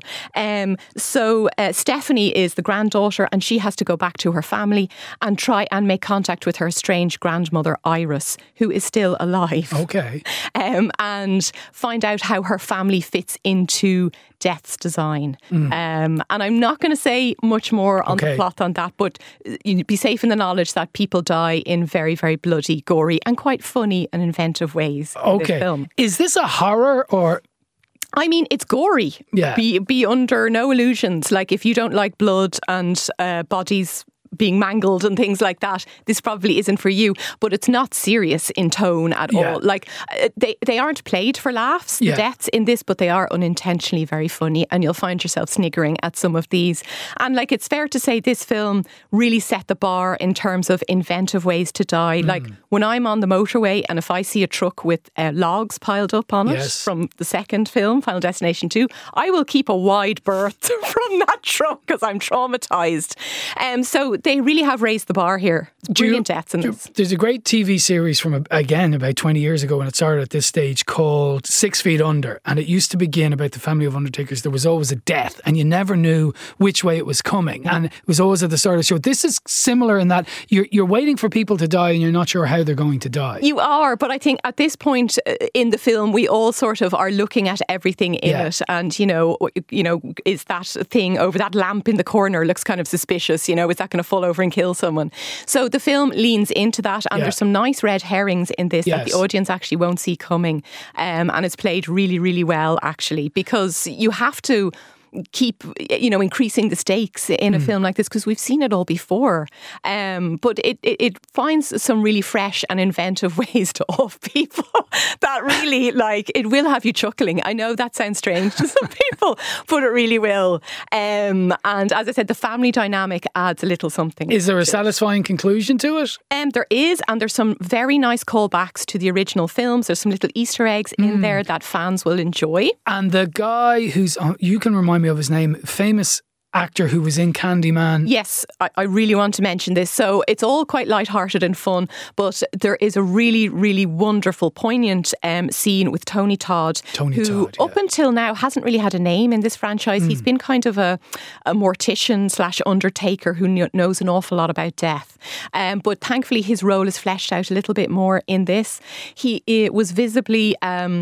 Speaker 6: So Stephanie is the granddaughter, and she has to go back to her family and try and make contact with her estranged grandmother, Iris, who is still alive.
Speaker 2: Okay.
Speaker 6: And find out how her family fits into Death's design. And I'm not going to say much more on the plot on that, but you'd be safe in the knowledge that people die in very, very bloody, gory and quite funny and inventive ways in this film.
Speaker 2: Is this a horror or...
Speaker 6: I mean, it's gory.
Speaker 2: Yeah.
Speaker 6: Be under no illusions. Like, if you don't like blood and bodies being mangled and things like that, this probably isn't for you. But it's not serious in tone at all. Like, they aren't played for laughs, the deaths in this, but they are unintentionally very funny, and you'll find yourself sniggering at some of these. And like, it's fair to say this film really set the bar in terms of inventive ways to die. Like, when I'm on the motorway and if I see a truck with logs piled up on it from the second film, Final Destination 2, I will keep a wide berth from that truck because I'm traumatised. So they really have raised the bar here. Brilliant deaths in this.
Speaker 2: There's a great TV series from, again, about 20 years ago when it started at this stage called 6 Feet Under. And it used to begin about the family of undertakers. There was always a death and you never knew which way it was coming. And it was always at the start of the show. This is similar in that you're waiting for people to die and you're not sure how they're going to die.
Speaker 6: You are, but I think at this point in the film, we all sort of are looking at everything in it. And, you know, is that thing over that lamp in the corner looks kind of suspicious, you know, is that going to fall over and kill someone? So the film leans into that, and there's some nice red herrings in this that the audience actually won't see coming. And it's played really, really well, actually, because you have to keep, you know, increasing the stakes in a film like this, because we've seen it all before. But it finds some really fresh and inventive ways to off people that really, like, it will have you chuckling. I know that sounds strange to some people, but it really will. And as I said, the family dynamic adds a little something.
Speaker 2: Is there a satisfying conclusion to it?
Speaker 6: There is, and there's some very nice callbacks to the original films. There's some little Easter eggs in there that fans will enjoy.
Speaker 2: And the guy who's, you can remind me of his name, famous actor who was in Candyman.
Speaker 6: Yes, I really want to mention this. So it's all quite lighthearted and fun, but there is a really, really wonderful, poignant scene with Tony Todd, who up until now hasn't really had a name in this franchise. He's been kind of a mortician / undertaker who knows an awful lot about death. But thankfully his role is fleshed out a little bit more in this. He was visibly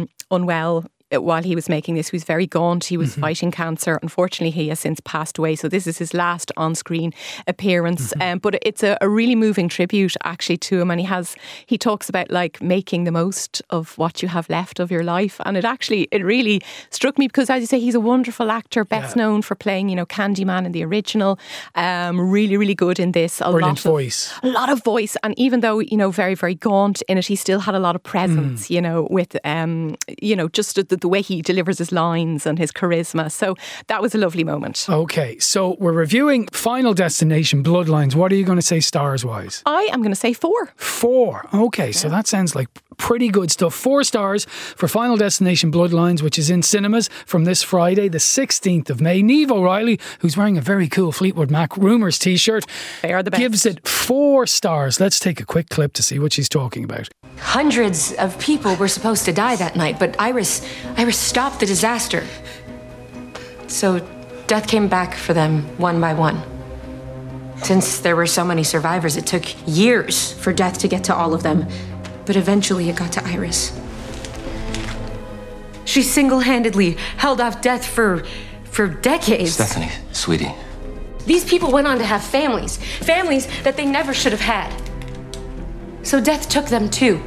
Speaker 6: unwell while he was making this. He was very gaunt. He was fighting cancer. Unfortunately, he has since passed away. So this is his last on-screen appearance. But it's a really moving tribute actually to him. And he talks about like making the most of what you have left of your life. And it really struck me because, as you say, he's a wonderful actor, best known for playing, you know, Candyman in the original. Really, really good in this.
Speaker 2: Brilliant voice.
Speaker 6: A lot of voice. And even though, you know, very, very gaunt in it, he still had a lot of presence, you know, with, you know, just the way he delivers his lines and his charisma. So that was a lovely moment. Okay, so we're reviewing Final Destination Bloodlines. What are you going to say stars-wise? I am going to say 4. 4. Okay, so that sounds like pretty good stuff. 4 stars for Final Destination Bloodlines, which is in cinemas from this Friday, the 16th of May. Niamh O'Reilly, who's wearing a very cool Fleetwood Mac Rumours t-shirt, they are the best, gives it 4 stars. Let's take a quick clip to see what she's talking about.
Speaker 7: Hundreds of people were supposed to die that night, but Iris stopped the disaster. So death came back for them one by one. Since there were so many survivors, it took years for death to get to all of them. But eventually it got to Iris. She single-handedly held off death for decades.
Speaker 8: Stephanie, sweetie.
Speaker 7: These people went on to have families that they never should have had. So death took them too.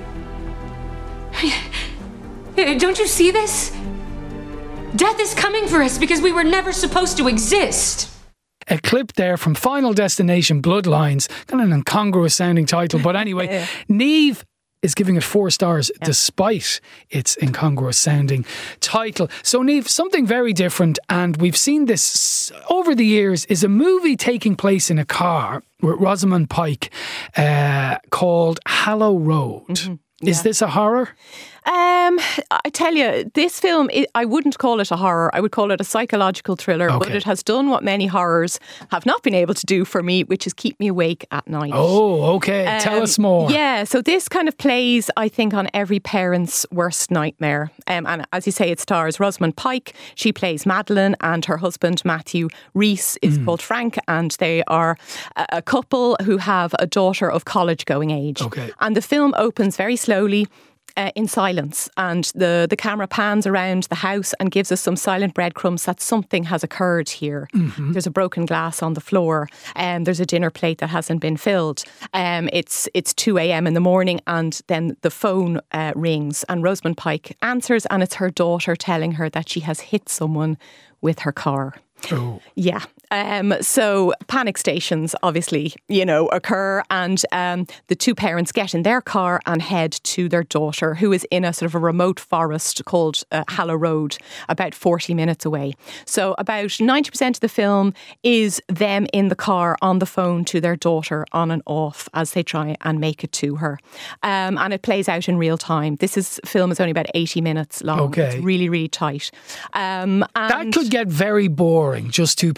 Speaker 7: Don't you see this? Death is coming for us because we were never supposed to exist.
Speaker 2: A clip there from Final Destination Bloodlines. Kind of an incongruous sounding title, but anyway, Niamh is giving it 4 stars despite its incongruous sounding title. So Niamh, something very different, and we've seen this over the years, is a movie taking place in a car with Rosamund Pike called Hallow Road. Is this a horror? I tell you, this film, I wouldn't call it a horror. I would call it a psychological thriller, but it has done what many horrors have not been able to do for me, which is keep me awake at night. Oh, okay. Tell us more. Yeah, so this kind of plays, I think, on every parent's worst nightmare. And as you say, it stars Rosamund Pike. She plays Madeline, and her husband, Matthew Rhys, is called Frank, and they are a couple who have a daughter of college-going age. Okay. And the film opens very slowly, in silence, and the camera pans around the house and gives us some silent breadcrumbs that something has occurred here. There's a broken glass on the floor, and there's a dinner plate that hasn't been filled. It's 2 a.m. in the morning, and then the phone rings, and Rosamund Pike answers, and it's her daughter telling her that she has hit someone with her car. Oh. Yeah. So panic stations obviously, you know, occur, and the 2 parents get in their car and head to their daughter, who is in a sort of a remote forest called Hallow Road, about 40 minutes away. So about 90% of the film is them in the car on the phone to their daughter on and off as they try and make it to her. And it plays out in real time. Film is only about 80 minutes long. Okay. It's really, really tight. And that could get very boring, just 2 people in the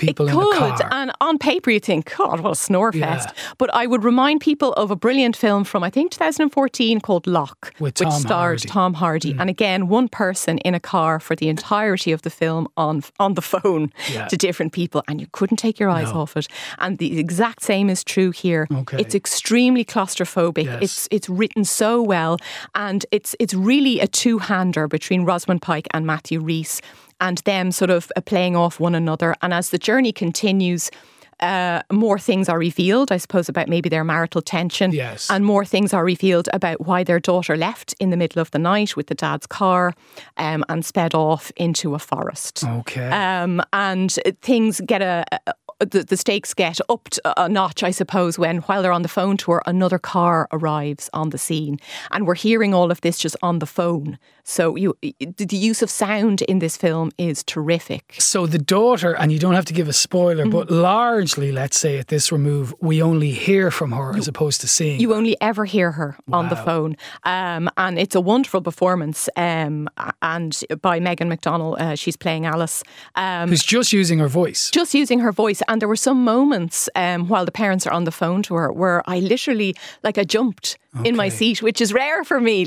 Speaker 2: car.
Speaker 6: And on paper you think, God, what a snore fest. But I would remind people of a brilliant film from, I think, 2014 called Locke, which stars Tom Hardy. And again, one person in a car for the entirety of the film on the phone to different people, and you couldn't take your eyes off it. And the exact same is true here.
Speaker 2: Okay.
Speaker 6: It's extremely claustrophobic.
Speaker 2: Yes.
Speaker 6: It's written so well, and it's really a two-hander between Rosamund Pike and Matthew Rhys, and them sort of playing off one another. And as the journey continues, more things are revealed, I suppose, about maybe their marital tension.
Speaker 2: Yes.
Speaker 6: And more things are revealed about why their daughter left in the middle of the night with the dad's car and sped off into a forest.
Speaker 2: Okay.
Speaker 6: And things get the stakes get up a notch, I suppose, while they're on the phone to her, another car arrives on the scene. And we're hearing all of this just on the phone. So the use of sound in this film is terrific.
Speaker 2: So the daughter, and you don't have to give a spoiler, but largely, let's say at this remove, we only hear from her as opposed to seeing.
Speaker 6: You only ever hear her on the phone. And it's a wonderful performance. And by Megan McDonnell, she's playing Alice.
Speaker 2: Who's just using her voice.
Speaker 6: Just using her voice. And there were some moments while the parents are on the phone to her where I literally, I jumped in my seat, which is rare for me.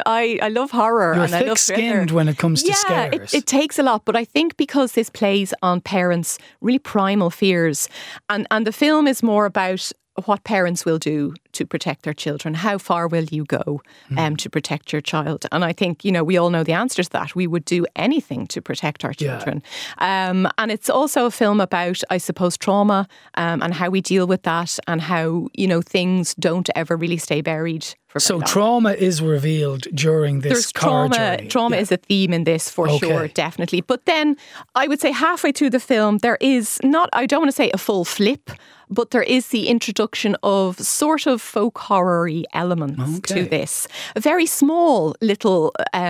Speaker 6: I love horror.
Speaker 2: You're
Speaker 6: and I love
Speaker 2: thick-skinned when it comes to scares.
Speaker 6: It takes a lot. But I think because this plays on parents' really primal fears, and the film is more about what parents will do to protect their children. How far will you go to protect your child? And I think, we all know the answer to that. We would do anything to protect our children. And it's also a film about, I suppose, trauma and how we deal with that, and how, things don't ever really stay buried. So
Speaker 2: trauma is revealed during this car journey.
Speaker 6: Trauma is a theme in this for sure, definitely. But then I would say halfway through the film, there is not, I don't want to say a full flip, but there is the introduction of sort of folk horror-y elements to this. Very small little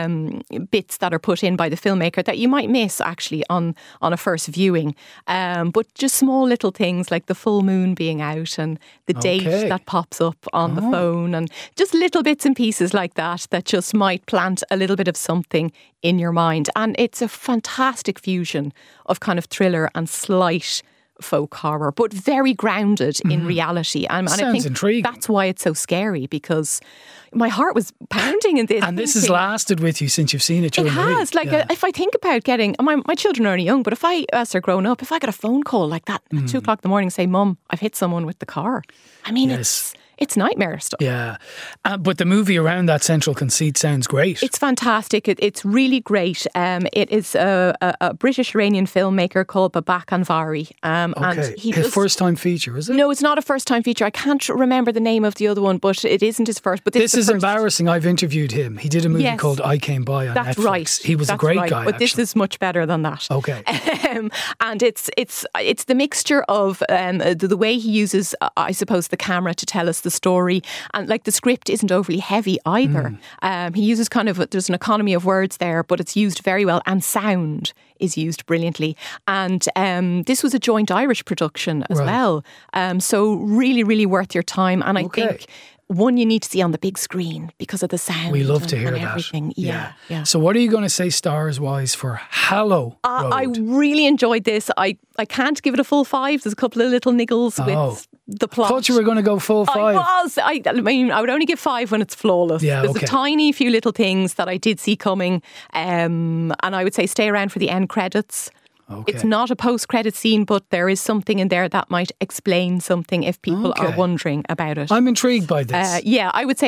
Speaker 6: bits that are put in by the filmmaker that you might miss actually on a first viewing. But just small little things like the full moon being out and the date that pops up on the phone, and just little bits and pieces like that just might plant a little bit of something in your mind. And it's a fantastic fusion of kind of thriller and slight folk horror, but very grounded in reality. And I think
Speaker 2: intriguing.
Speaker 6: That's why it's so scary, because my heart was pounding in this.
Speaker 2: And this has lasted with you since you've seen it.
Speaker 6: It has. If I think about getting, my children are only young, but if as they're grown up, if I get a phone call like that at 2 o'clock in the morning, say, Mum, I've hit someone with the car. I mean, it's nightmare stuff.
Speaker 2: Yeah. But the movie around that central conceit sounds great.
Speaker 6: It's fantastic. It's really great. It is a British-Iranian filmmaker called Babak Anvari. And
Speaker 2: his first-time feature, is it?
Speaker 6: No, it's not a first-time feature. I can't remember the name of the other one, but it isn't his first. But
Speaker 2: this is embarrassing. I've interviewed him. He did a movie called I Came By on Netflix.
Speaker 6: That's right.
Speaker 2: He was a great guy,
Speaker 6: But this is much better than that.
Speaker 2: Okay.
Speaker 6: And it's the mixture of the way he uses, I suppose, the camera to tell us the story, and the script isn't overly heavy either. He uses there's an economy of words there, but it's used very well, and sound is used brilliantly. And this was a joint Irish production as well, so really, really worth your time. And I think one you need to see on the big screen because of the sound.
Speaker 2: We love to hear
Speaker 6: everything.
Speaker 2: that. Yeah. So what are you going to say stars-wise for Hallow Road?
Speaker 6: I really enjoyed this. I can't give it a full 5. There's a couple of little niggles with the plot.
Speaker 2: I thought you were going to go full 5.
Speaker 6: I would only give 5 when it's flawless. There's a tiny few little things that I did see coming, and I would say stay around for the end credits. It's not a post-credit scene, but there is something in there that might explain something if people are wondering about it.
Speaker 2: I'm intrigued by this.
Speaker 6: I would say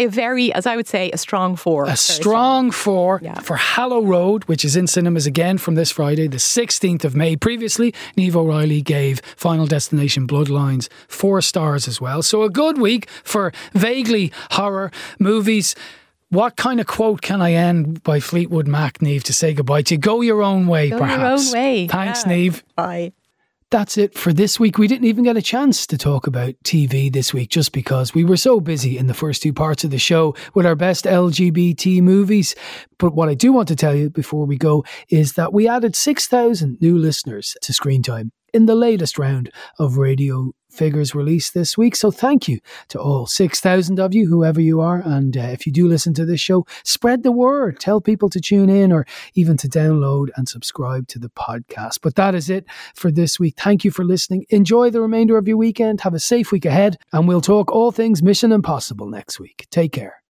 Speaker 6: a strong 4.
Speaker 2: A strong 4 for Hallow Road, which is in cinemas again from this Friday, the 16th of May. Previously, Niamh O'Reilly gave Final Destination Bloodlines 4 stars as well. So a good week for vaguely horror movies. What kind of quote can I end by Fleetwood Mac, Niamh, to say goodbye to you? Go your own way, perhaps.
Speaker 6: Go your own way.
Speaker 2: Thanks, Niamh.
Speaker 6: Bye.
Speaker 2: That's it for this week. We didn't even get a chance to talk about TV this week just because we were so busy in the first 2 parts of the show with our best LGBT movies. But what I do want to tell you before we go is that we added 6,000 new listeners to Screen Time in the latest round of Radio Figures released this week. So thank you to all 6,000 of you, whoever you are. And if you do listen to this show, spread the word. Tell people to tune in or even to download and subscribe to the podcast. But that is it for this week. Thank you for listening. Enjoy the remainder of your weekend. Have a safe week ahead. And we'll talk all things Mission Impossible next week. Take care.